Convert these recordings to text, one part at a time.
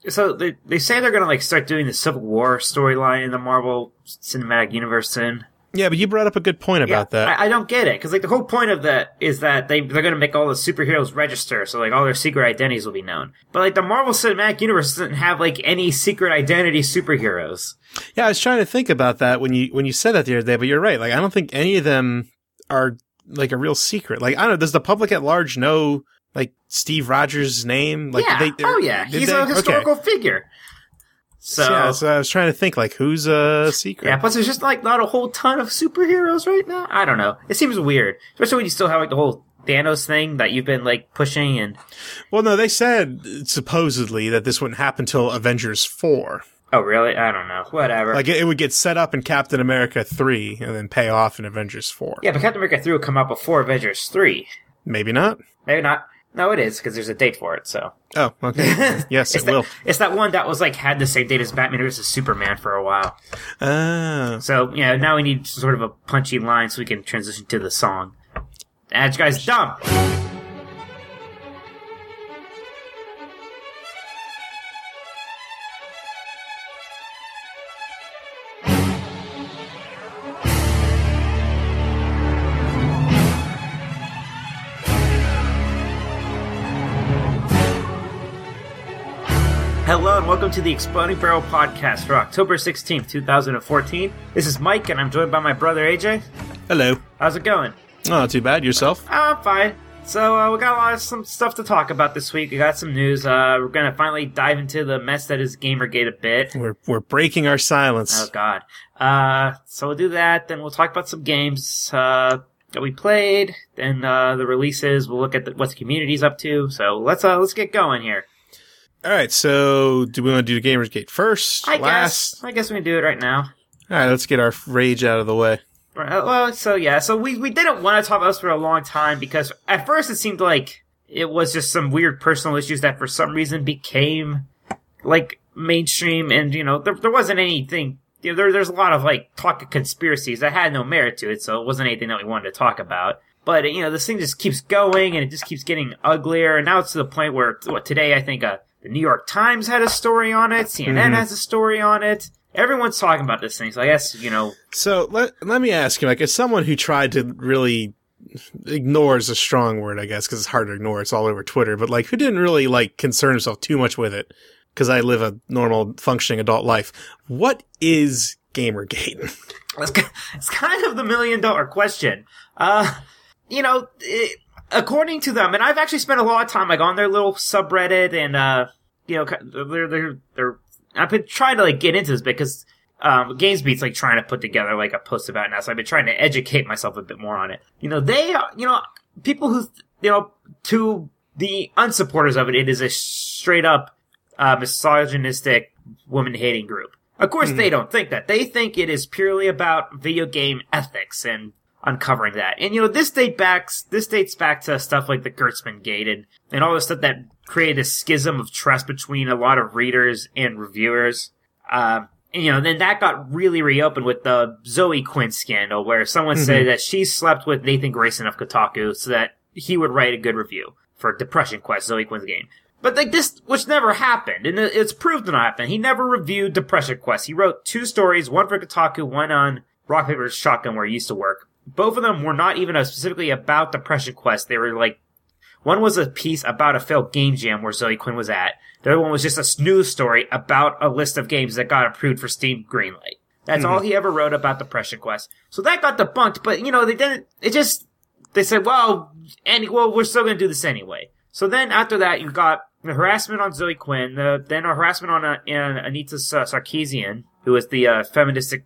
So they say they're going to like start doing the Civil War storyline in the Marvel Cinematic Universe soon. Yeah, but you brought up a good point about that. I don't get it, because like the whole point of that is that they're going to make all the superheroes register, so like all their secret identities will be known. But like the Marvel Cinematic Universe doesn't have like any secret identity superheroes. Yeah, I was trying to think about that when you said that the other day, but you're right. Like I don't think any of them are like a real secret. Like I don't know, does the public at large know like Steve Rogers' name? Like yeah. He's a historical figure. So I was trying to think, like, who's a secret? Yeah, plus there's just, like, not a whole ton of superheroes right now. I don't know. It seems weird. Especially when you still have, like, the whole Thanos thing that you've been, like, pushing and... Well, no, they said, supposedly, that this wouldn't happen until Avengers 4. Oh, really? I don't know. Whatever. Like, it would get set up in Captain America 3 and then pay off in Avengers 4. Yeah, but Captain America 3 will come out before Avengers 3. Maybe not. Maybe not. No, it is, because there's a date for it, so... Oh, okay. Yes, it will. It's that one that was, like, had the same date as Batman vs. Superman for a while. Oh. So, yeah, now we need sort of a punchy line so we can transition to the song. That guy's dumb! Hello and welcome to the Exploding Barrel Podcast for October 16th, 2014. This is Mike and I'm joined by my brother AJ. Hello. How's it going? Oh, not too bad. Yourself? I'm fine. So we got some stuff to talk about this week. We got some news. We're going to finally dive into the mess that is Gamergate a bit. We're breaking our silence. Oh, God. So we'll do that. Then we'll talk about some games that we played. Then the releases. We'll look at what the community's up to. So let's get going here. All right, so do we want to do Gamergate first? I last? guess we can do it right now. All right, let's get our rage out of the way. Well, so we didn't want to talk about this for a long time because at first it seemed like it was just some weird personal issues that for some reason became like mainstream, and there wasn't anything. There's a lot of like talk of conspiracies that had no merit to it, so it wasn't anything that we wanted to talk about. But this thing just keeps going and it just keeps getting uglier, and now it's to the point where today I think the New York Times had a story on it. CNN has a story on it. Everyone's talking about this thing, so I guess, So, let me ask you, like, as someone who tried to really ignore is a strong word, I guess, because it's hard to ignore. It's all over Twitter. But, like, who didn't really, like, concern himself too much with it? Because I live a normal, functioning adult life. What is Gamergate? It's kind of the $1 million question. According to them, and I've actually spent a lot of time like on their little subreddit, and I've been trying to like get into this because GamesBeat's like trying to put together like a post about it now, so I've been trying to educate myself a bit more on it. They people who to the unsupporters of it, it is a straight up misogynistic, woman hating group. Of course, they don't think that. They think it is purely about video game ethics and uncovering that. And, this dates back to stuff like the Gertzman Gate and all the stuff that created a schism of trust between a lot of readers and reviewers. And, then that got really reopened with the Zoe Quinn scandal, where someone said that she slept with Nathan Grayson of Kotaku so that he would write a good review for Depression Quest, Zoe Quinn's game. But like this, which never happened, and it's proved to not happen. He never reviewed Depression Quest. He wrote 2 stories, one for Kotaku, one on Rock Paper Shotgun, where he used to work. Both of them were not even specifically about Depression Quest. They were like, one was a piece about a failed game jam where Zoe Quinn was at. The other one was just a news story about a list of games that got approved for Steam Greenlight. That's all he ever wrote about Depression Quest. So that got debunked, but they didn't, they said, we're still gonna do this anyway. So then after that, you got the harassment on Zoe Quinn, then a harassment on Anita Sarkeesian, who was the feministic,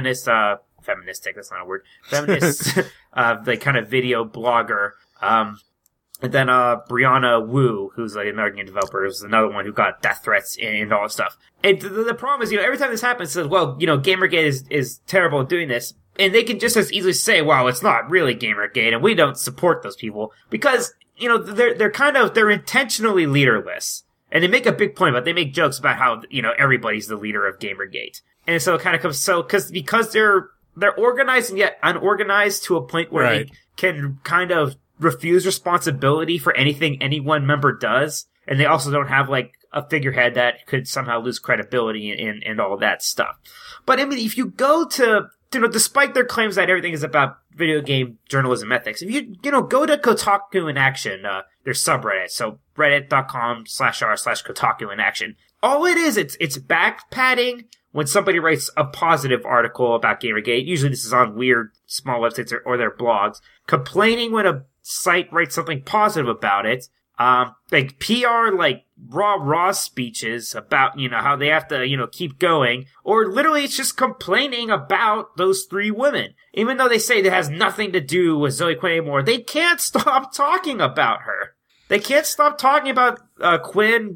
that's not a word, feminist, like kind of video blogger. And then, Brianna Wu, who's like another game developer, was another one who got death threats and all that stuff. And the problem is, every time this happens, it says, Gamergate is terrible at doing this. And they can just as easily say, well, it's not really Gamergate and we don't support those people because, they're intentionally leaderless. And they make a big point about it. They make jokes about how, everybody's the leader of Gamergate. And so it kind of comes, because they're organized and yet unorganized to a point where they can kind of refuse responsibility for anything any one member does. And they also don't have like a figurehead that could somehow lose credibility and all that stuff. But I mean, if you go to, despite their claims that everything is about video game journalism ethics, if you go to Kotaku in Action, their subreddit, so reddit.com/r/Kotaku in Action. All it is, it's back padding when somebody writes a positive article about Gamergate. Usually this is on weird small websites or their blogs. Complaining when a site writes something positive about it. Like PR, like raw speeches about, how they have to, keep going. Or literally it's just complaining about those 3 women. Even though they say that has nothing to do with Zoe Quinn anymore, they can't stop talking about her. They can't stop talking about, Quinn,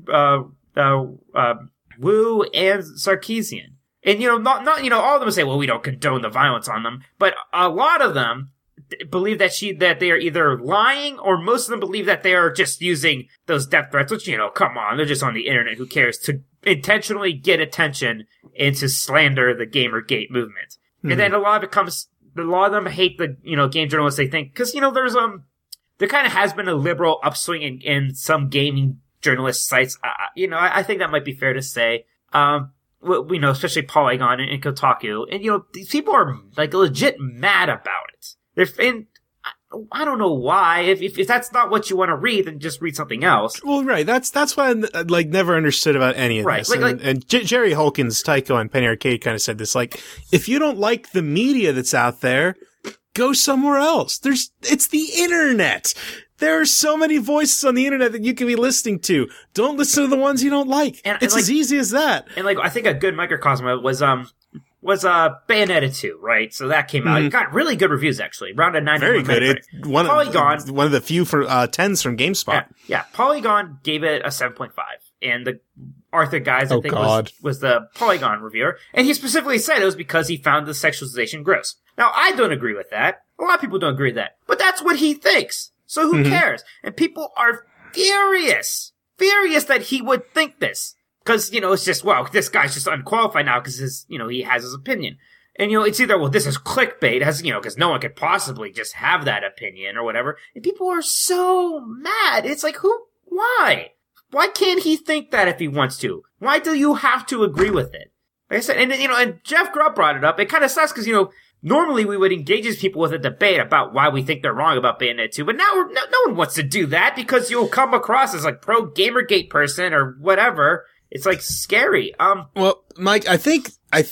Wu, and Sarkeesian. And, not all of them say, well, we don't condone the violence on them. But a lot of them believe that they are either lying, or most of them believe that they are just using those death threats, which, come on, they're just on the internet, who cares, to intentionally get attention and to slander the Gamergate movement. Mm-hmm. And then a lot of them hate the, game journalists, they think, cause, there kind of has been a liberal upswing in some gaming journalist sites. I think that might be fair to say. Especially Polygon and Kotaku. And, these people are, like, legit mad about it. I don't know why. If that's not what you want to read, then just read something else. Well, right. That's what I, never understood about any of this. And Jerry Holkins, Tycho, and Penny Arcade kind of said this, if you don't like the media that's out there, go somewhere else. It's the internet. There are so many voices on the internet that you can be listening to. Don't listen to the ones you don't like. It's as easy as that. And I think a good microcosm was Bayonetta 2, right? So that came out. Mm-hmm. It got really good reviews, actually. Around a 91. Very good. Polygon, one of the few for 10s from GameSpot. Yeah. Polygon gave it a 7.5. And the Arthur Guys, I think, was the Polygon reviewer. And he specifically said it was because he found the sexualization gross. Now, I don't agree with that. A lot of people don't agree with that. But that's what he thinks. So who cares? And people are furious that he would think this. Cause, it's just, this guy's just unqualified now cause he has his opinion. And, it's either, this is clickbait, cause no one could possibly just have that opinion or whatever. And people are so mad. It's like, why? Why can't he think that if he wants to? Why do you have to agree with it? Like I said, and Jeff Grubb brought it up. It kind of sucks cause, normally we would engage these people with a debate about why we think they're wrong about Bayonetta 2, but now no one wants to do that because you'll come across as pro Gamergate person or whatever. It's scary. Well, Mike, I think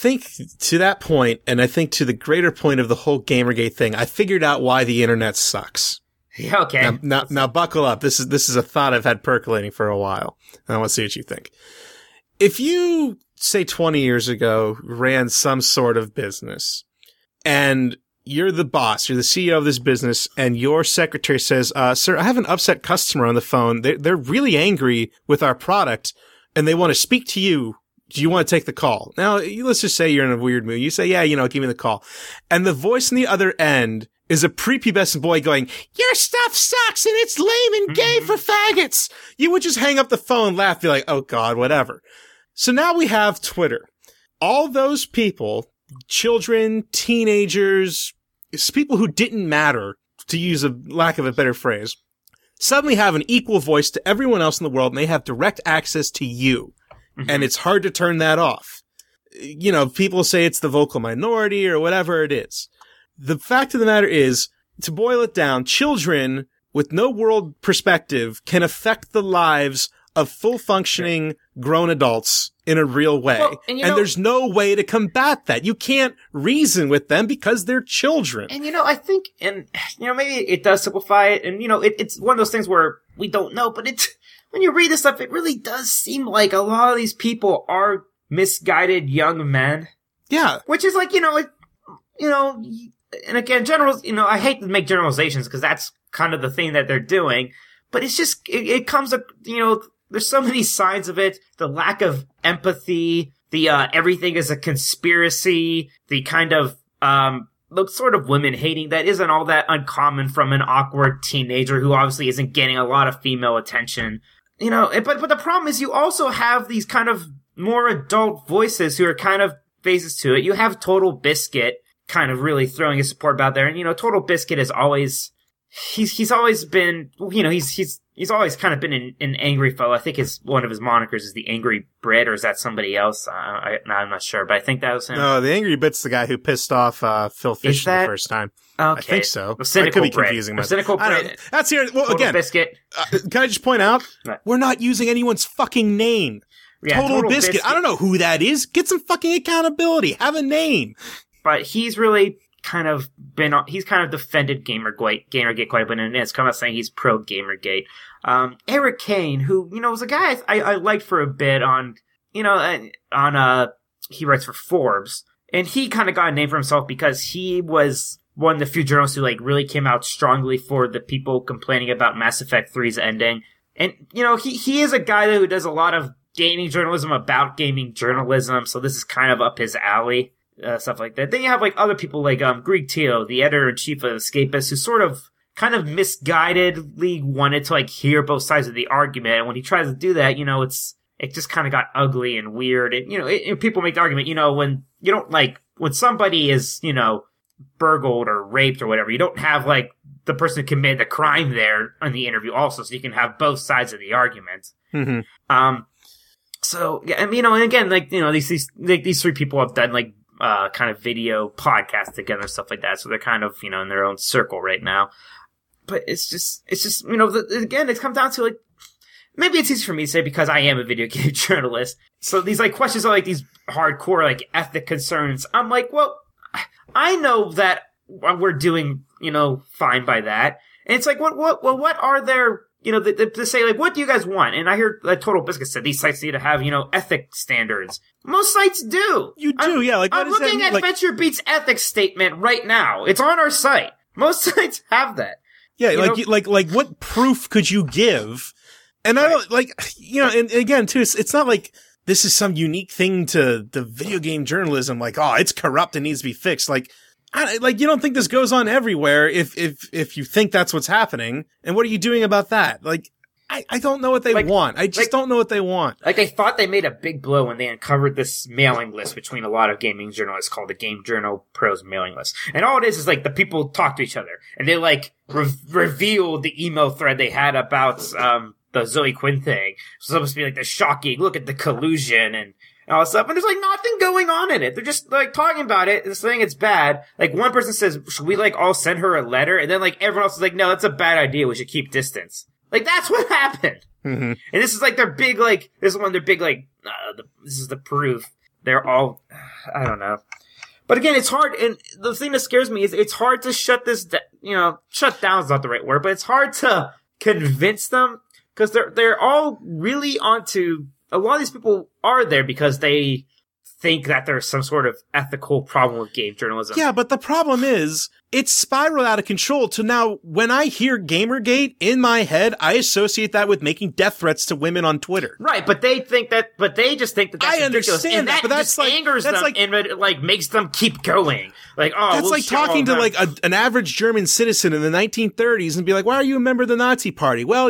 to that point, and I think to the greater point of the whole Gamergate thing, I figured out why the internet sucks. Yeah, okay. Now buckle up. This is a thought I've had percolating for a while, and I want to see what you think. If you, say 20 years ago, ran some sort of business, and you're the boss, you're the CEO of this business, and your secretary says, sir, I have an upset customer on the phone. They're really angry with our product, and they want to speak to you. Do you want to take the call? Now, let's just say you're in a weird mood. You say, yeah, give me the call. And the voice on the other end is a prepubescent boy going, your stuff sucks and it's lame and gay for faggots. You would just hang up the phone, laugh, be like, oh God, whatever. So now we have Twitter. All those people, children, teenagers, people who didn't matter, to use a lack of a better phrase, suddenly have an equal voice to everyone else in the world, and they have direct access to you. Mm-hmm. And it's hard to turn that off. People say it's the vocal minority or whatever it is. The fact of the matter is, to boil it down, children with no world perspective can affect the lives of full functioning grown adults in a real way. Well, and there's no way to combat that. You can't reason with them because they're children. And I think, maybe it does simplify it. And it's one of those things where we don't know, but when you read this stuff, it really does seem like a lot of these people are misguided young men. Yeah. Which is and again, I hate to make generalizations because that's kind of the thing that they're doing, but it's just, it comes up, there's so many sides of it. The lack of empathy, the, everything is a conspiracy, the kind of, the sort of women hating that isn't all that uncommon from an awkward teenager who obviously isn't getting a lot of female attention. But the problem is you also have these kind of more adult voices who are kind of faces to it. You have Total Biscuit kind of really throwing his support out there. And, Total Biscuit is always, he's always been, he's always kind of been an angry fellow. I think one of his monikers is the Angry Brit, or is that somebody else? I'm not sure, but I think that was him. No, the Angry Brit's the guy who pissed off Phil Fish the first time. Okay. I think so. I could be confusing myself. Cynical Brit. That's here. Well, Total again, Biscuit. Can I just point out, we're not using anyone's fucking name. Yeah, Total Biscuit. I don't know who that is. Get some fucking accountability. Have a name. But he's really he's kind of defended Gamergate quite a bit, and it's come out saying he's pro Gamergate. Eric Kane, who, was a guy I liked for a bit he writes for Forbes, and he kind of got a name for himself because he was one of the few journalists who, really came out strongly for the people complaining about Mass Effect 3's ending. And, he is a guy who does a lot of gaming journalism about gaming journalism, so this is kind of up his alley. Stuff like that. Then you have other people like Greg Teo, the editor-in-chief of Escapist, who sort of kind of misguidedly wanted to hear both sides of the argument. And when he tries to do that, it just kind of got ugly and weird. And people make the argument, when you don't when somebody is burgled or raped or whatever, you don't have the person who committed the crime there on the interview also, so you can have both sides of the argument. Mm-hmm. So yeah, and again, these three people have done kind of video podcasts together, stuff like that. So they're kind of, in their own circle right now. But it's just, again, it's come down to maybe it's easy for me to say because I am a video game journalist. So these questions are these hardcore, ethic concerns. I'm well, I know that we're doing, fine by that. And it's what are there, to say, what do you guys want? And I hear Total Biscuit said these sites need to have, ethic standards. Most sites do. You do, yeah. I'm looking at VentureBeat's ethics statement right now. It's on our site. Most sites have that. Yeah, what proof could you give? And I don't, and again, too, it's not this is some unique thing to the video game journalism, it's corrupt and needs to be fixed. You don't think this goes on everywhere if you think that's what's happening. And what are you doing about that? I don't know what they want. I just don't know what they want. They thought they made a big blow when they uncovered this mailing list between a lot of gaming journalists called the Game Journal Pros mailing list. And all it is the people talk to each other. And they reveal the email thread they had about, the Zoe Quinn thing. It's supposed to be the shocking, look at the collusion and all this stuff, and there's nothing going on in it. They're just talking about it and saying it's bad. One person says, should we all send her a letter? And then everyone else is no, that's a bad idea. We should keep distance. That's what happened. Mm-hmm. And this is their big this is one of their big this is the proof. They're all, I don't know. But again, it's hard, and the thing that scares me is it's hard to shut this shut down is not the right word, but it's hard to convince them because they're all really onto. A lot of these people are there because they think that there's some sort of ethical problem with game journalism. Yeah, but the problem is, it's spiraled out of control to now, when I hear Gamergate, in my head, I associate that with making death threats to women on Twitter. Right, but they just think that that's I ridiculous. understand and that, but that's just angers them and it makes them keep going. That's talking to an average German citizen in the 1930s and be why are you a member of the Nazi party? Well,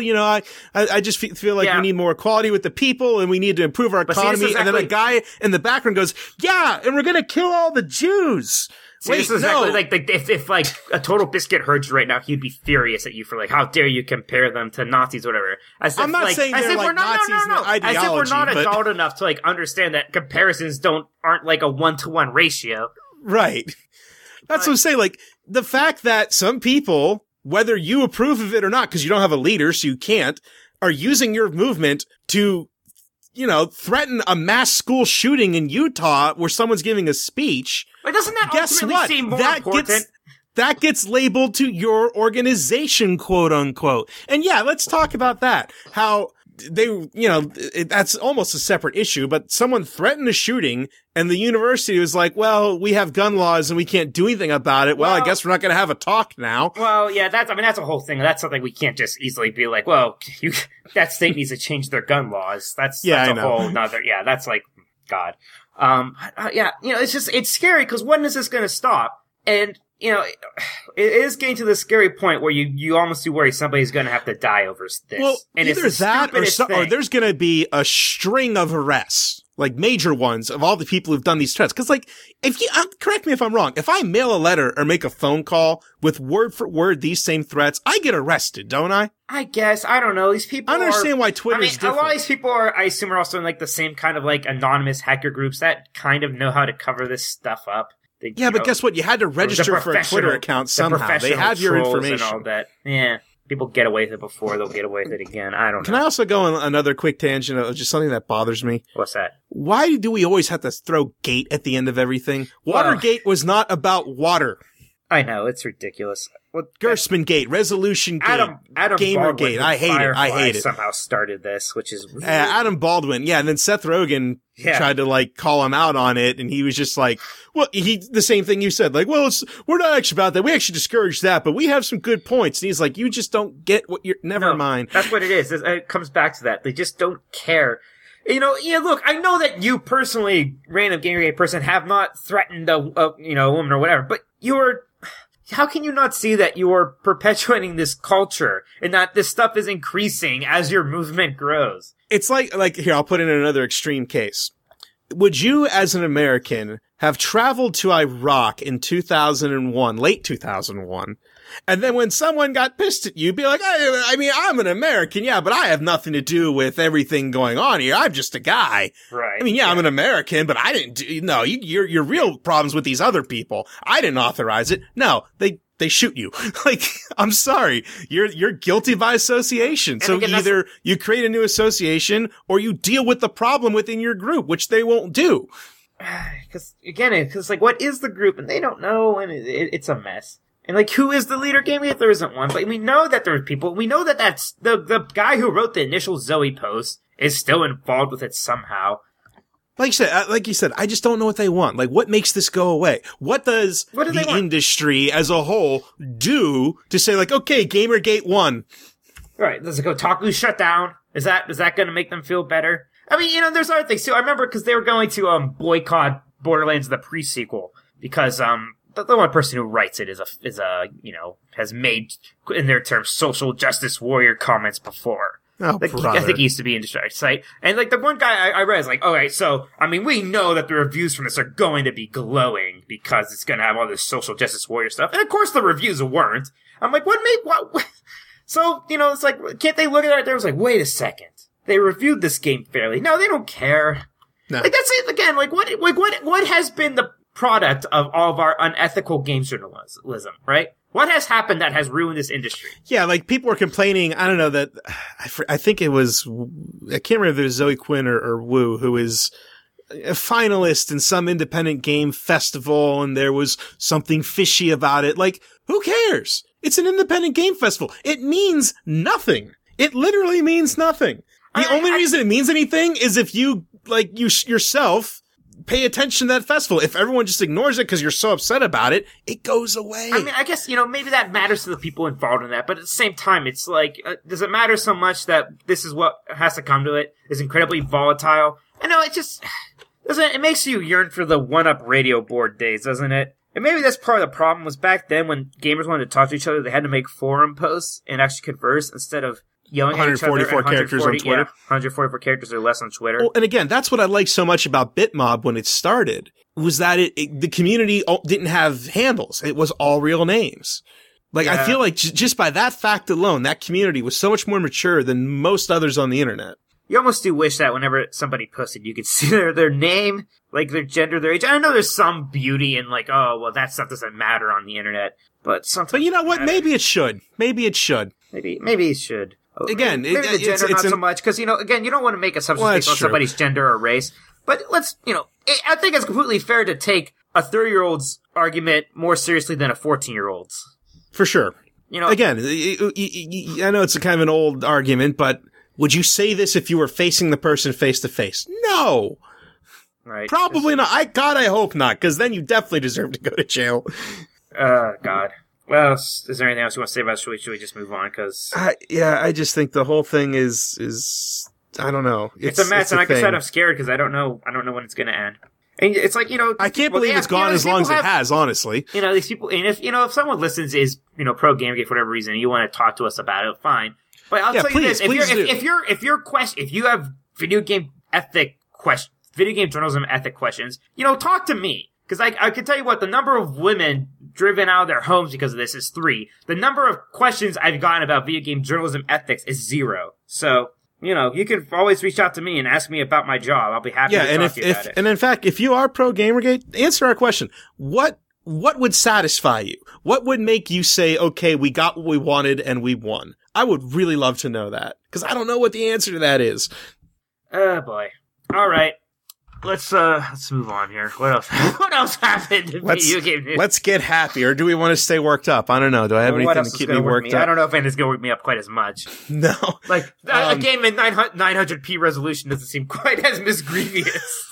I just feel we need more equality with the people and we need to improve our economy. And then a guy in the background goes, yeah, and we're going to kill all the Jews. This is exactly if a Total Biscuit heard you right now, he'd be furious at you for how dare you compare them to Nazis or whatever. I'm not saying they're Nazis in their ideology. As if we're not adult enough to understand that comparisons aren't a 1-to-1 ratio. Right. That's what I'm saying. The fact that some people, whether you approve of it or not, because you don't have a leader, so you can't, are using your movement to, threaten a mass school shooting in Utah where someone's giving a speech. But doesn't that ultimately seem more important? That gets labeled to your organization, quote unquote. And yeah, let's talk about that. How they, that's almost a separate issue, but someone threatened a shooting and the university was well, we have gun laws and we can't do anything about it. Well, I guess we're not going to have a talk now. Well, yeah, that's a whole thing. That's something we can't just easily be well, that state needs to change their gun laws. That's a whole nother, that's God. It's scary because when is this going to stop? And, it is getting to the scary point where you almost do worry somebody's going to have to die over this. Well, and either it's that or or there's going to be a string of arrests. like major ones of all the people who've done these threats. Cause like, if you, correct me if I'm wrong, if I mail a letter or make a phone call with word for word these same threats, I get arrested, don't I? I guess. I don't know. These people I understand why Twitter's different. A lot of these people are, I assume, are also in like the same kind of like anonymous hacker groups that kind of know how to cover this stuff up. Yeah, but guess what? You had to register for a Twitter account somehow. They have your information. And all that. Yeah. People get away with it before, they'll get away with it again. I don't know. Can I also go on another quick tangent of just something that bothers me? What's that? Why do we always have to throw gate at the end of everything? Watergate was not about water. I know, it's ridiculous. Gersman Gate, Resolution Gate, Adam Gamergate. I hate it. Somehow started this, which is really... Adam Baldwin. Yeah, and then Seth Rogen tried to like call him out on it, and he was just like, well, the same thing you said, like, well, we're not actually about that. We actually discourage that, but we have some good points. And he's like, you just don't get what you're, never mind. That's what it is. It comes back to that. They just don't care. You know, look, I know that you personally, random Gamergate person, have not threatened a woman or whatever, but how can you not see that you are perpetuating this culture and that this stuff is increasing as your movement grows? It's like here, I'll put in another extreme case. Would you, as an American, have traveled to Iraq in 2001, late 2001, and then when someone got pissed at you, be like, I mean, I'm an American, yeah, but I have nothing to do with everything going on here. I'm just a guy. Right. I mean, yeah, I'm an American, but I didn't do, no, your real problems with these other people. I didn't authorize it. No, they shoot you. Like, I'm sorry. You're guilty by association. And so again, either you create a new association or you deal with the problem within your group, which they won't do. Because like, what is the group? And they don't know, and it's a mess. And like, who is the leader game if there isn't one? But we know that there are people. We know that that's the guy who wrote the initial Zoe post is still involved with it somehow. Like you said, I just don't know what they want. Like, what makes this go away? What does the industry as a whole do to say, like, okay, Gamergate won? Right. Does it go Kotaku shut down? Is that going to make them feel better? I mean, there's other things too. I remember because they were going to boycott Borderlands the pre-sequel because the one person who writes it is has made in their terms social justice warrior comments before. Oh, like, I think he used to be in Distract Site. And like the one guy I read is like, okay, so I mean, we know that the reviews from this are going to be glowing because it's going to have all this social justice warrior stuff. And of course the reviews weren't. I'm like, what? So, it's like, can't they look at it? There was like, wait a second. They reviewed this game fairly. No, they don't care. No. Like, that's it again. Like, what has been the product of all of our unethical game journalism, right? What has happened that has ruined this industry? Yeah, like people were complaining. I don't know that. I think it was. I can't remember if it was Zoe Quinn or Wu who is a finalist in some independent game festival, and there was something fishy about it. Like, who cares? It's an independent game festival. It means nothing. It literally means nothing. The only reason it means anything is if you yourself pay attention to that festival. If everyone just ignores it because you're so upset about it, it goes away. I mean, I guess, maybe that matters to the people involved in that, but at the same time, it's like, does it matter so much that this is what has to come to it? Is incredibly volatile? I know, it makes you yearn for the one-up radio board days, doesn't it? And maybe that's part of the problem was back then when gamers wanted to talk to each other, they had to make forum posts and actually converse instead of yelling at each other. 144 characters on Twitter. 144 characters or less on Twitter. Well, and again, that's what I like so much about Bitmob when it started, was that the community didn't have handles. It was all real names. Like, yeah. I feel like just by that fact alone, that community was so much more mature than most others on the internet. You almost do wish that whenever somebody posted, you could see their name, like their gender, their age. I know there's some beauty in like, oh, well, that stuff doesn't matter on the internet, but sometimes. But you know what? Maybe it should. Maybe it should. Maybe it should. Again, maybe the gender not so much, because, again, you don't want to make assumptions based on somebody's gender or race. But let's, I think it's completely fair to take a 30-year-old's argument more seriously than a 14-year-old's. For sure. Again, I know it's a kind of an old argument, but would you say this if you were facing the person face to face? No. Right. Probably not. I hope not, because then you definitely deserve to go to jail. God. Well, is there anything else you want to say about it? Should we just move on? I just think the whole thing is I don't know. It's a mess, and like I said, I'm scared because I don't know when it's going to end. And it's like, I can't believe it's gone as long as it has, honestly. These people, and if someone listens is, pro Gamergate for whatever reason, and you want to talk to us about it, fine. But I'll tell you this, if you have video game ethic video game journalism ethic questions, talk to me. Because I can tell you what, the number of women driven out of their homes because of this is 3. The number of questions I've gotten about video game journalism ethics is 0. So, you can always reach out to me and ask me about my job. I'll be happy to talk to you about it. And in fact, if you are pro Gamergate, answer our question. What would satisfy you? What would make you say, okay, we got what we wanted and we won? I would really love to know that. Because I don't know what the answer to that is. Oh, boy. All right. Let's move on here. What else? What else happened in video game news? Let's get happy, or do we want to stay worked up? I don't know. Do I have anything to keep me worked up? I don't know if anything's going to work me up quite as much. No. Like, a game in 900p resolution doesn't seem quite as misgrievous.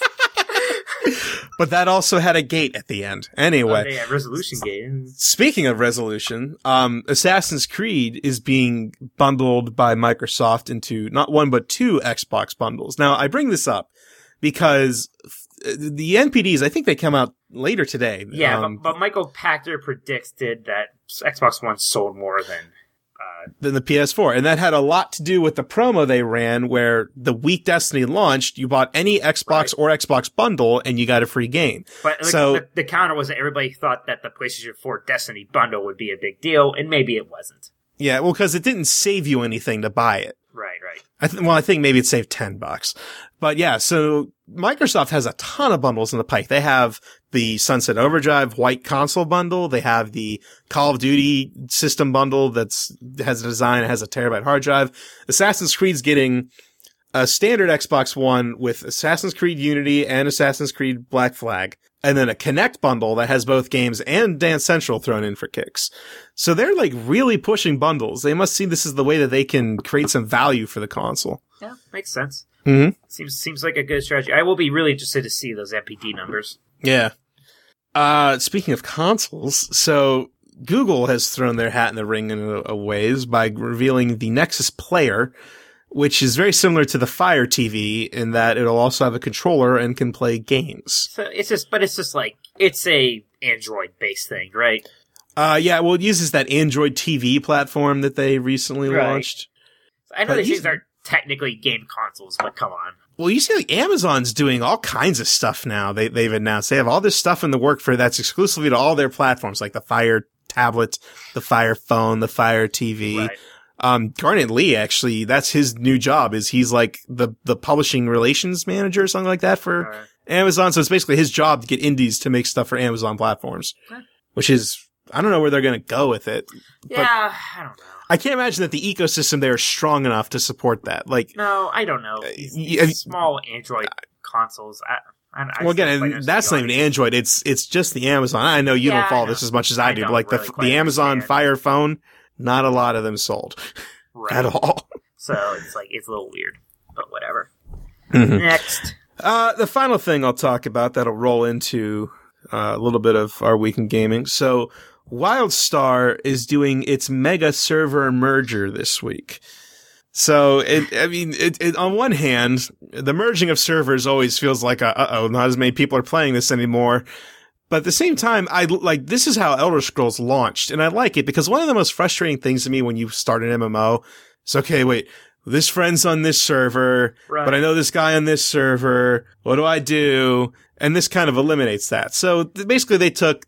But that also had a gate at the end. Anyway. Yeah, resolution gate. Speaking of resolution, Assassin's Creed is being bundled by Microsoft into not 1 but 2 Xbox bundles. Now, I bring this up because the NPDs, I think they come out later today. Yeah, but Michael Pachter predicted that Xbox One sold more than the PS4. And that had a lot to do with the promo they ran where the week Destiny launched, you bought any Xbox or Xbox bundle and you got a free game. But the counter was that everybody thought that the PlayStation 4 Destiny bundle would be a big deal, and maybe it wasn't. Yeah, well, because it didn't save you anything to buy it. Right. I think maybe it saved $10. But yeah, so Microsoft has a ton of bundles in the pike. They have the Sunset Overdrive White Console bundle. They have the Call of Duty system bundle has a design, it has a terabyte hard drive. Assassin's Creed's getting a standard Xbox One with Assassin's Creed Unity and Assassin's Creed Black Flag. And then a Connect bundle that has both games and Dance Central thrown in for kicks. So they're like really pushing bundles. They must see this as the way that they can create some value for the console. Yeah, makes sense. Mm-hmm. Seems like a good strategy. I will be really interested to see those MPD numbers. Yeah. Speaking of consoles, so Google has thrown their hat in the ring in a ways by revealing the Nexus Player, which is very similar to the Fire TV in that it'll also have a controller and can play games. So it's a Android-based thing, right? Yeah, well, it uses that Android TV platform that they recently launched. I know these are technically game consoles, but come on. Well, you see, like, Amazon's doing all kinds of stuff now. They've announced they have all this stuff in the work for that's exclusively to all their platforms, like the Fire tablet, the Fire phone, the Fire TV. Right. Garnet Lee, actually, that's his new job, is he's like the publishing relations manager or something like that for Amazon. So it's basically his job to get indies to make stuff for Amazon platforms, which is, I don't know where they're going to go with it. Yeah, I don't know. I can't imagine that the ecosystem there is strong enough to support that. Like, no, I don't know. These small Android consoles. Well, again, that's not even Android. It's just the Amazon. I know you don't follow this as much as I do. But like the Amazon Fire phone, not a lot of them sold at all. So it's a little weird, but whatever. Mm-hmm. Next. The final thing I'll talk about that'll roll into a little bit of our week in gaming. So WildStar is doing its mega server merger this week. So on one hand, the merging of servers always feels like not as many people are playing this anymore. But at the same time, this is how Elder Scrolls launched, and I like it because one of the most frustrating things to me when you start an MMO is, okay, wait, this friend's on this server, but I know this guy on this server. What do I do? And this kind of eliminates that. So basically they took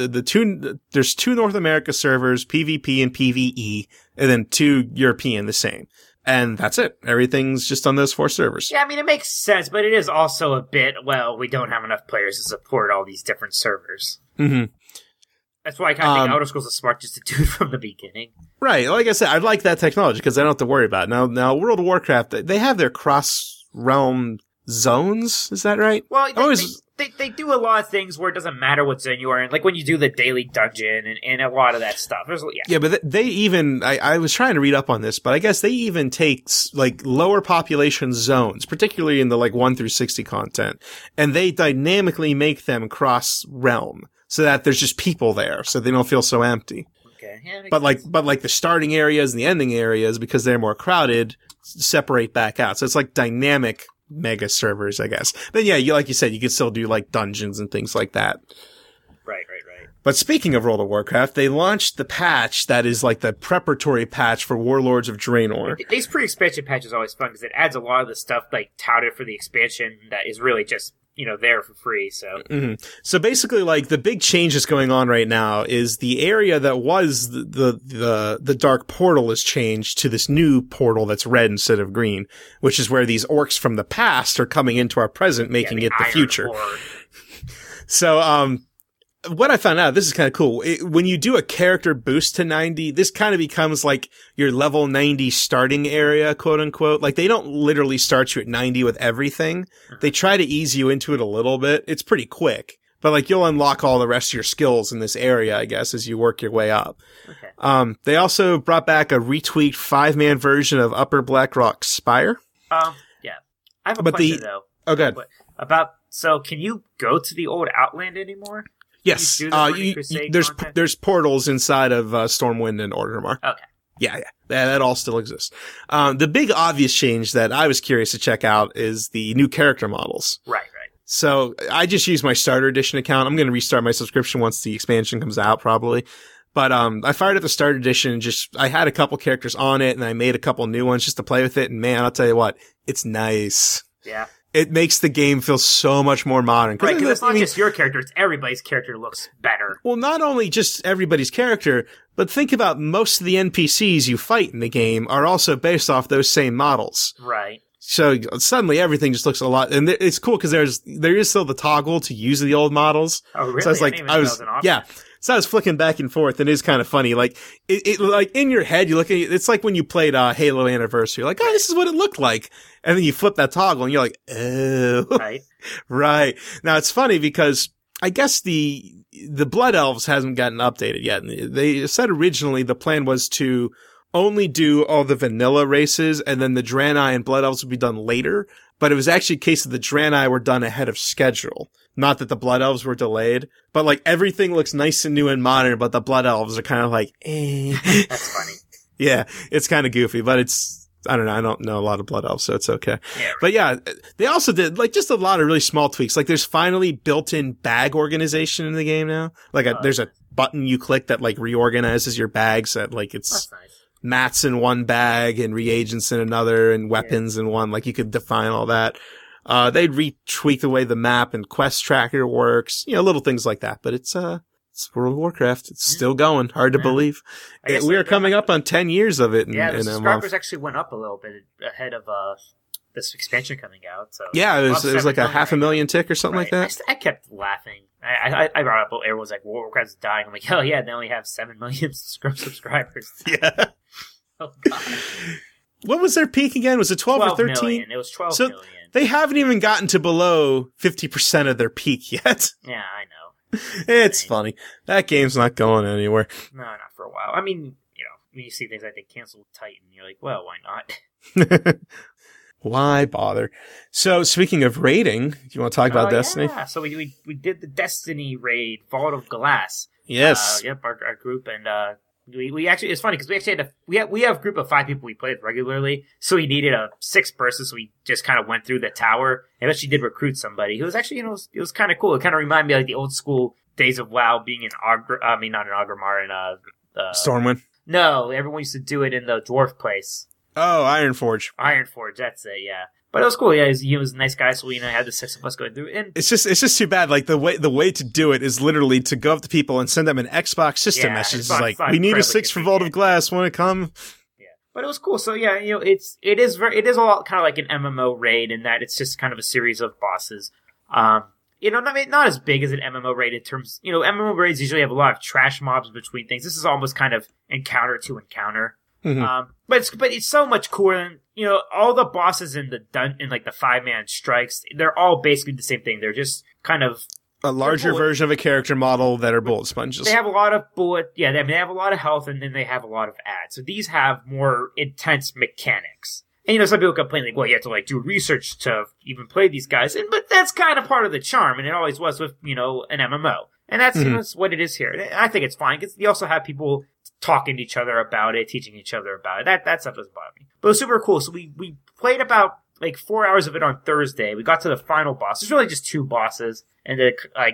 there's 2 North America servers, PvP and PvE, and then 2 European, the same. And that's it. Everything's just on those 4 servers. Yeah, I mean, it makes sense, but it is also a bit, we don't have enough players to support all these different servers. Mm-hmm. That's why I kind of think Elder Scrolls is smart just to do it from the beginning. Right. Like I said, I like that technology because I don't have to worry about it. Now World of Warcraft, they have their cross-realm zones. Is that right? Well, they do a lot of things where it doesn't matter what zone you are in. Like when you do the daily dungeon and a lot of that stuff. Yeah, but they even, I was trying to read up on this, but I guess they even take like lower population zones, particularly in the like 1 through 60 content, and they dynamically make them cross-realm so that there's just people there so they don't feel so empty. Okay. Yeah, but like the starting areas and the ending areas, because they're more crowded, separate back out. So it's like dynamic mega servers, I guess. Then yeah, like you said, you could still do like dungeons and things like that. Right. But speaking of World of Warcraft, they launched the patch that is like the preparatory patch for Warlords of Draenor. These pre-expansion patches are always fun because it adds a lot of the stuff like touted for the expansion that is really just, there for free. So, So basically, like the big change that's going on right now is the area that was the dark portal is changed to this new portal that's red instead of green, which is where these orcs from the past are coming into our present, making it the future. Horde. So, what I found out, this is kind of cool. When you do a character boost to 90, this kind of becomes like your level 90 starting area, quote unquote. Like they don't literally start you at 90 with everything. They try to ease you into it a little bit. It's pretty quick, but like you'll unlock all the rest of your skills in this area, I guess, as you work your way up. Okay. They also brought back a retweaked 5-man version of Upper Blackrock Spire. Yeah. I have a question though. Oh, good. So can you go to the old Outland anymore? Yes, Content? there's portals inside of Stormwind and Orgrimmar. Okay. Yeah, that all still exists. The big obvious change that I was curious to check out is the new character models. Right. So I just use my starter edition account. I'm going to restart my subscription once the expansion comes out, probably. But I fired up the starter edition and I had a couple characters on it, and I made a couple new ones just to play with it. And man, I'll tell you what, it's nice. Yeah. It makes the game feel so much more modern. Right, because it's not just your character, it's everybody's character looks better. Well, not only just everybody's character, but think about most of the NPCs you fight in the game are also based off those same models. Right. So suddenly everything just looks a lot, and it's cool because there is still the toggle to use the old models. Oh, really? So So I was flicking back and forth, and it is kind of funny. Like, it like in your head, you look at it, it's like when you played Halo Anniversary. You're like, oh, this is what it looked like. And then you flip that toggle, and you're like, oh. Right. Right. Now, it's funny because I guess the Blood Elves hasn't gotten updated yet. They said originally the plan was to only do all the vanilla races, and then the Draenei and Blood Elves would be done later. But it was actually a case of the Draenei were done ahead of schedule. Not that the Blood Elves were delayed, but like everything looks nice and new and modern, but the Blood Elves are kind of like, eh. That's funny. Yeah, it's kind of goofy, but I don't know. I don't know a lot of Blood Elves, so it's okay. Yeah, right. But yeah, they also did like just a lot of really small tweaks. Like there's finally built-in bag organization in the game now. Like there's a button you click that like reorganizes your bags that like it's That's nice. mats in one bag and reagents in another and weapons in one. Like you could define all that. They'd retweak the way the map and quest tracker works, little things like that. But it's World of Warcraft. It's still going. Hard to believe. We are coming up on 10 years of it. The subscribers actually went up a little bit ahead of this expansion coming out. So yeah, it was like a 500,000 tick or something like that. I kept laughing. I brought up, everyone's like, World of Warcraft's dying. I'm like, oh yeah, they only have 7 million subscribers. Yeah. Oh god. What was their peak again? Was it 12 or 13? Million. It was 12 million. They haven't even gotten to below 50% of their peak yet. Yeah, I know. It's funny. That game's not going anywhere. No, not for a while. I mean, when you see things like they canceled Titan, you're like, well, why not? Why bother? So, speaking of raiding, do you want to talk about Destiny? Yeah, so we did the Destiny raid, Vault of Glass. Yes. Yep, our group, and we actually, it's funny because we actually we have a group of 5 people we play with regularly, so we needed a 6th person, so we just kind of went through the tower and actually did recruit somebody who was actually, it was kind of cool. It kind of reminded me of like the old school days of WoW being in not in Orgrimmar, in Stormwind? No, everyone used to do it in the dwarf place. Oh, Ironforge. Ironforge, that's it, yeah. But it was cool. Yeah, he was a nice guy, so we had the 6 of us going through it. And it's just too bad. Like the way to do it is literally to go up to people and send them an Xbox system message. It's like, we need a 6 for Vault of Glass. Want to come? Yeah, but it was cool. So yeah, it is a lot kind of like an MMO raid in that it's just kind of a series of bosses. Not as big as an MMO raid in terms. MMO raids usually have a lot of trash mobs between things. This is almost kind of encounter to encounter. Mm-hmm. But it's so much cooler than, all the bosses in the 5-man strikes, they're all basically the same thing. They're just kind of a larger version of a character model that are bullet sponges. They have a lot of they have a lot of health, and then they have a lot of ads. So these have more intense mechanics. And some people complain like, well, you have to do research to even play these guys. But that's kind of part of the charm, and it always was with, an MMO. And that's, that's what it is here. And I think it's fine, because you also have people talking to each other about it, teaching each other about it. That stuff doesn't bother me. But it was super cool. So we played about 4 hours of it on Thursday. We got to the final boss. There's really just 2 bosses, and then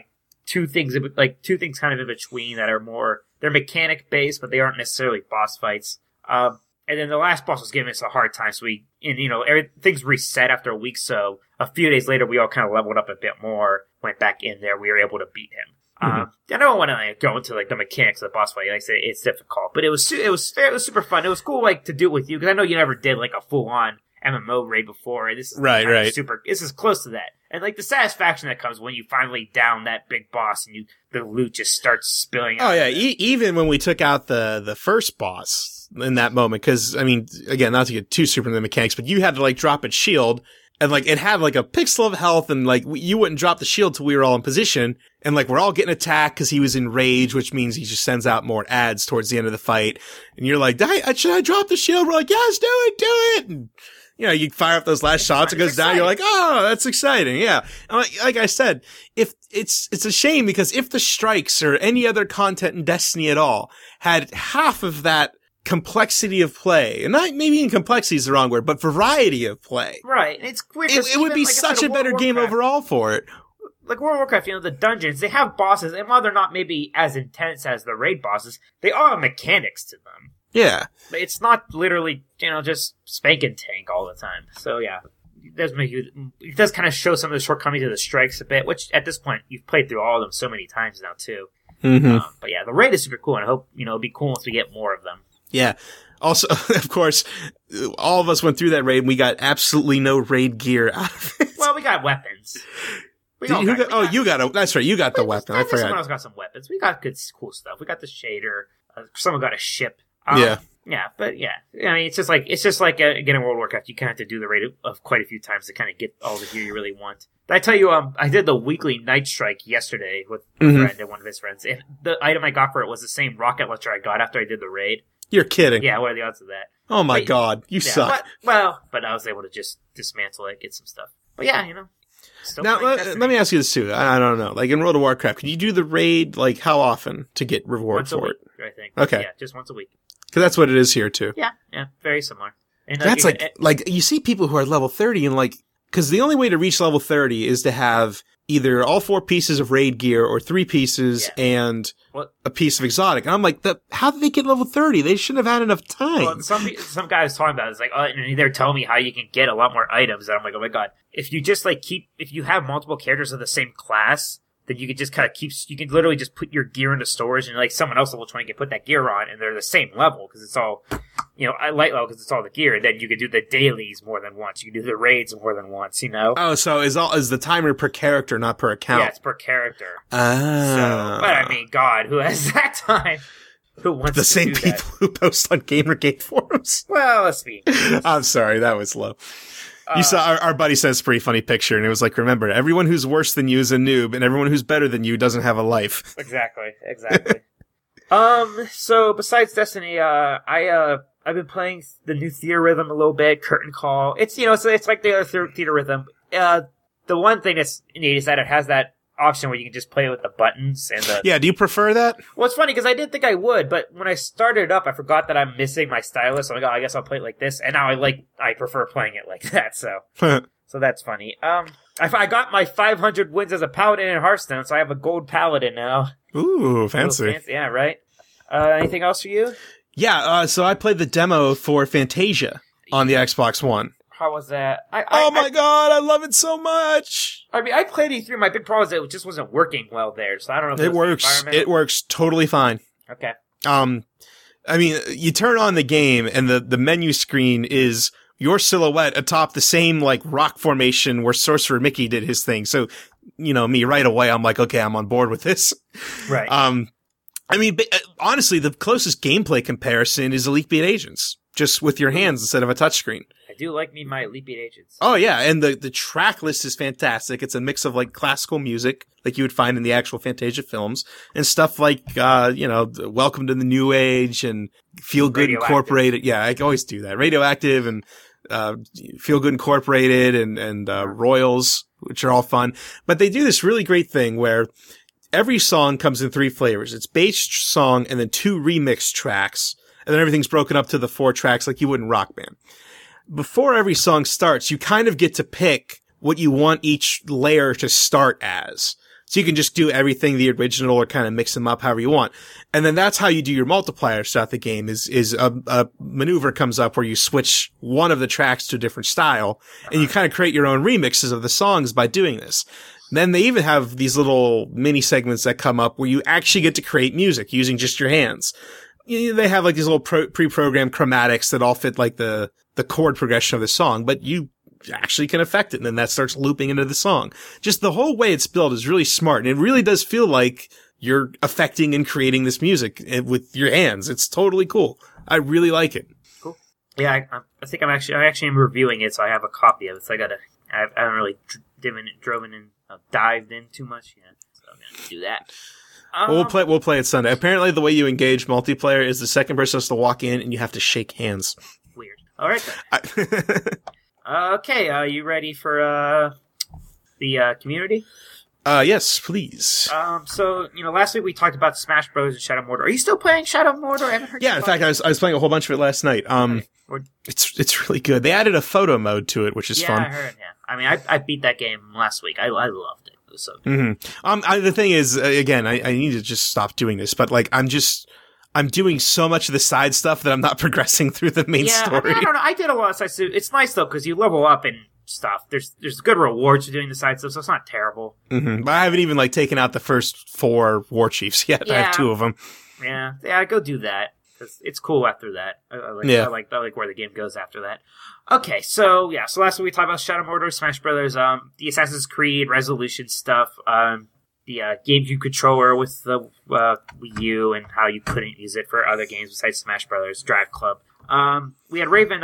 two things kind of in between that are more, they're mechanic based, but they aren't necessarily boss fights. And then the last boss was giving us a hard time, so everything's reset after a week, so a few days later we all kind of leveled up a bit more, went back in there, we were able to beat him. I don't want to go into the mechanics of the boss fight. Like I say, it's difficult, but it was super fun. It was cool to do it with you, because I know you never did a full on MMO raid before. This is right. This is close to that, and the satisfaction that comes when you finally down that big boss and the loot just starts spilling out. Oh yeah, even when we took out the first boss in that moment, because again, not to get too super into the mechanics, but you had to drop its shield. And it had a pixel of health, and you wouldn't drop the shield till we were all in position. And we're all getting attacked because he was in rage, which means he just sends out more ads towards the end of the fight. And you're like, should I drop the shield? We're like, yes, do it. And, you fire up those last shots, it goes down. You're like, oh, that's exciting. Yeah. And like I said, if it's a shame, because if the strikes or any other content in Destiny at all had half of that complexity of play, and not maybe even complexity is the wrong word, but variety of play. Right. It's weird. It would be such a better game overall for it. Like World of Warcraft, the dungeons, they have bosses, and while they're not maybe as intense as the raid bosses, they all have mechanics to them. Yeah. It's not literally, just spank and tank all the time. So yeah, it does kind of show some of the shortcomings of the strikes a bit, which at this point, you've played through all of them so many times now too. Mm-hmm. But yeah, the raid is super cool, and I hope, it'll be cool once we get more of them. Yeah. Also, of course, all of us went through that raid and we got absolutely no raid gear out of it. Well, we got weapons. That's right. You got the weapon. I forgot. Someone else got some weapons. We got good, cool stuff. We got the shader. Someone got a ship. Yeah. Yeah, but yeah. It's just like getting World of Warcraft. You kind of have to do the raid of quite a few times to kind of get all the gear you really want. Did I tell you, I did the weekly night strike yesterday with a friend and one of his friends. And the item I got for it was the same rocket launcher I got after I did the raid. You're kidding. Yeah, what are the odds of that? Oh my god, you suck. But I was able to just dismantle it, get some stuff. But yeah, Now, let me ask you this too. I don't know. In World of Warcraft, can you do the raid, how often to get reward for it? I think. Okay. Yeah, just once a week. Because that's what it is here too. Yeah, very similar. And that's you see people who are level 30 and because the only way to reach level 30 is to have either all 4 pieces of raid gear or 3 pieces and a piece of exotic. And I'm like, how did they get level 30? They shouldn't have had enough time. Well, some guy was talking about it. It's and they're telling me how you can get a lot more items. And I'm like, oh my god. If you just if you have multiple characters of the same class, then you could just kind of you can literally just put your gear into storage and someone else level 20 can put that gear on and they're the same level because it's all, light level because it's all the gear. And then you could do the dailies more than once. You can do the raids more than once, Oh, so is the timer per character, not per account? Yeah, it's per character. Ah. But God, who has that time? Who wants the same people who post on Gamergate forums? Well, let's be. I'm sorry, that was low. You saw our buddy sent us a pretty funny picture, and it was remember, everyone who's worse than you is a noob, and everyone who's better than you doesn't have a life. Exactly. So besides Destiny, I've been playing the new Theatrhythm a little bit, Curtain Call. It's, it's like the other Theatrhythm. The one thing that's neat is that it has that option where you can just play with the buttons and the... Yeah, do you prefer that? Well, it's funny because I didn't think I would, but when I started it up, I forgot that I'm missing my stylus. So I'm like, I guess I'll play it like this. And now I prefer playing it like that, so... So that's funny. I got my 500 wins as a paladin in Hearthstone, so I have a gold paladin now. Ooh, fancy. Yeah, right? Anything else for you? Yeah, so I played the demo for Fantasia on the Xbox One. How was that? Oh my god, I love it so much! I played E3. My big problem is it just wasn't working well there, so I don't know if it works. It works totally fine. Okay. You turn on the game and the menu screen is your silhouette atop the same rock formation where Sorcerer Mickey did his thing. So, me right away, I'm like, okay, I'm on board with this. Right. Honestly, the closest gameplay comparison is Elite Beat Agents, just with your hands instead of a touchscreen. I do like my Elite Beat Agents. Oh yeah, and the track list is fantastic. It's a mix of classical music, like you would find in the actual Fantasia films, and stuff like Welcome to the New Age and Feel Good Incorporated. Yeah, I always do that. Radioactive and Feel Good Incorporated and Royals, which are all fun. But they do this really great thing where every song comes in 3 flavors. It's base song and then 2 remix tracks, and then everything's broken up to the 4 tracks like you would in Rock Band. Before every song starts, you kind of get to pick what you want each layer to start as. So you can just do everything the original or kind of mix them up however you want. And then that's how you do your multiplier throughout the game is a maneuver comes up where you switch one of the tracks to a different style and you kind of create your own remixes of the songs by doing this. And then they even have these little mini segments that come up where you actually get to create music using just your hands. They have like these little pre-programmed chromatics that all fit like the chord progression of the song, but you actually can affect it, and then that starts looping into the song. Just the whole way it's built is really smart, and it really does feel like you're affecting and creating this music with your hands. It's totally cool. I really like it. Cool. Yeah, I think I actually am reviewing it, so I have a copy of it. So I haven't really dived in too much yet, so I'm gonna do that. We'll play it Sunday. Apparently, the way you engage multiplayer is the second person has to walk in, and you have to shake hands. Weird. All right. Okay, are you ready for the community? Yes, please. So last week we talked about Smash Bros. And Shadow Mordor. Are you still playing Shadow Mordor? I haven't heard. Yeah, in fact, I was playing a whole bunch of it last night. It's really good. They added a photo mode to it, which is fun. Yeah, I heard. Yeah, I mean, I beat that game last week. I loved it. It was so good. Mm-hmm. The thing is, again, I need to just stop doing this, but like, I'm doing so much of the side stuff that I'm not progressing through the main story. I don't know. I did a lot of side stuff. It's nice though because you level up and stuff. There's good rewards for doing the side stuff, so it's not terrible. Mm-hmm. But I haven't even like taken out the first 4 war chiefs yet. Yeah. I have 2 of them. Yeah. Go do that because it's cool after that. I like where the game goes after that. Okay, so last week we talked about Shadow Mordor, Smash Brothers, the Assassin's Creed Resolution stuff. The GameCube controller with the Wii U and how you couldn't use it for other games besides Smash Brothers, Drive Club. We had Raven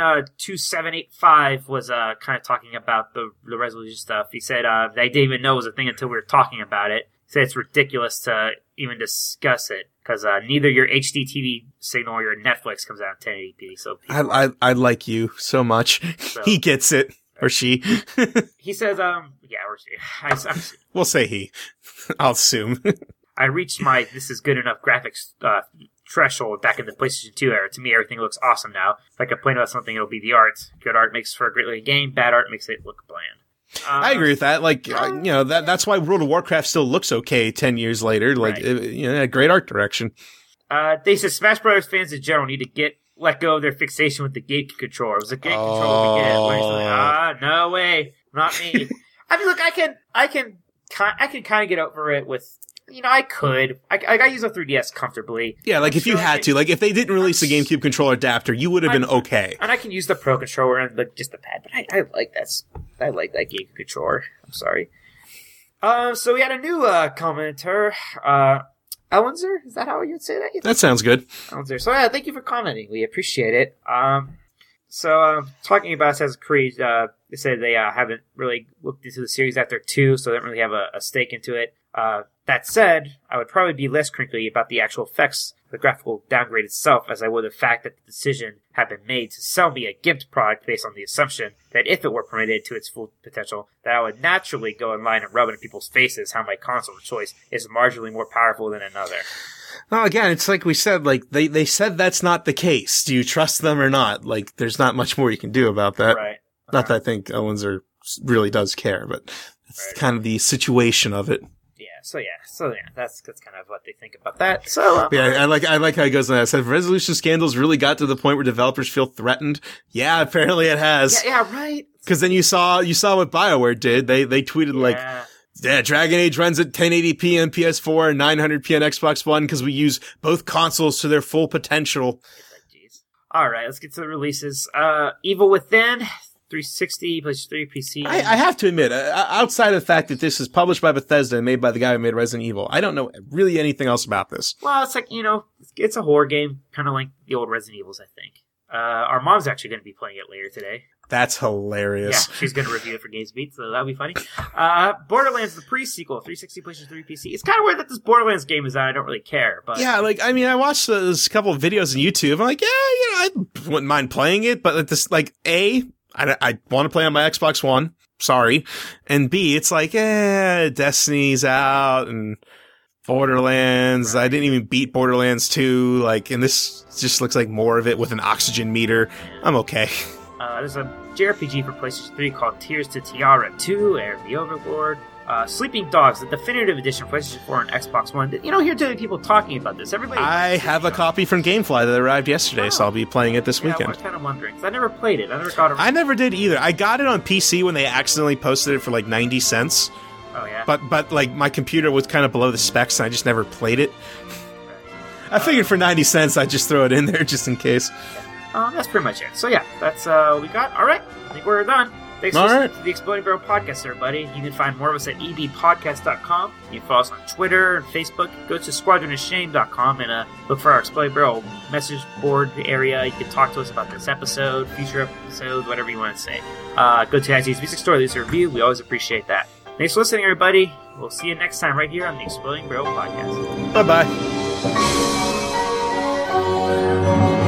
2785 was kind of talking about the resolution stuff. He said they didn't even know it was a thing until we were talking about it. He said it's ridiculous to even discuss it because neither your HD TV signal or your Netflix comes out in 1080p. So I like you so much. So, he gets it. Or she. He says, or she. We'll say he. I'll assume. I reached my this is good enough graphics threshold back in the PlayStation 2 era. To me, everything looks awesome now. If I complain about something, it'll be the art. Good art makes for a great looking game. Bad art makes it look bland. I agree with that. Like, that's why World of Warcraft still looks okay 10 years later. Like, right. Great art direction. They said Smash Brothers fans in general need to let go of their fixation with the GameCube controller. It was a GameCube controller we get. No way, not me. I mean, look, I can kind of get over it with, I use a 3DS comfortably. Yeah, like if you had to, like if they didn't release the GameCube controller adapter, you would have been okay. And I can use the Pro controller and just the pad, but I like that. I like that GameCube controller. I'm sorry. So we had a new commenter. Ellenzer? Is that how you would say that? That sounds good. Ellenzer. So thank you for commenting. We appreciate it. Talking about Assassin's Creed, they said they haven't really looked into the series after 2, so they don't really have a stake into it. That said, I would probably be less crinkly about the actual effects of the graphical downgrade itself as I would the fact that the decision had been made to sell me a gimped product based on the assumption that if it were permitted to its full potential, that I would naturally go in line and rub it in people's faces how my console of choice is marginally more powerful than another. Well, again, it's like we said, like, they said that's not the case. Do you trust them or not? Like, there's not much more you can do about that. Right. Not that I think Ellenzer really does care, but it's kind of the situation of it. So that's kind of what they think about that. So I like how he goes on that. I said resolution scandals really got to the point where developers feel threatened. Yeah, apparently it has. Yeah, right. Because then you saw what BioWare did. They tweeted Dragon Age runs at 1080p on PS4 and 900p on Xbox One because we use both consoles to their full potential. Jeez. All right, let's get to the releases. Evil Within. 360, PlayStation 3, PC. I have to admit, outside of the fact that this is published by Bethesda and made by the guy who made Resident Evil, I don't know really anything else about this. Well, it's like, it's a horror game, kind of like the old Resident Evils, I think. Our mom's actually going to be playing it later today. That's hilarious. Yeah, she's going to review it for GamesBeat, so that'll be funny. Borderlands, the pre-sequel, 360, PlayStation 3, PC. It's kind of weird that this Borderlands game is out. I don't really care, but... Yeah, I watched a couple of videos on YouTube. I'm like, I wouldn't mind playing it, but I want to play on my Xbox One. Sorry. And B, it's like, Destiny's out and Borderlands. Right. I didn't even beat Borderlands 2. And this just looks like more of it with an oxygen meter. I'm okay. There's a JRPG for PlayStation 3 called Tears to Tiara 2, Heir of the Overlord. Sleeping Dogs, the definitive edition for PlayStation 4 and Xbox One. You don't hear too many people talking about this. Everybody. I have a copy from GameFly that arrived yesterday, so I'll be playing it this weekend. I was kind of wondering, because I never played it. I never got it. I never did either. I got it on PC when they accidentally posted it for like 90 cents. Oh, yeah? But like, my computer was kind of below the specs, and I just never played it. I figured for 90 cents, I'd just throw it in there just in case. That's pretty much it. So yeah, that's what we got. All right, I think we're done. Thanks for listening to the Exploding Barrel Podcast, everybody. You can find more of us at ebpodcast.com. You can follow us on Twitter and Facebook. Go to squadronofshame.com and look for our Exploding Barrel message board area. You can talk to us about this episode, future episodes, whatever you want to say. Go to iTunes Music Store, leave us a review. We always appreciate that. Thanks for listening, everybody. We'll see you next time right here on the Exploding Barrel Podcast. Bye-bye.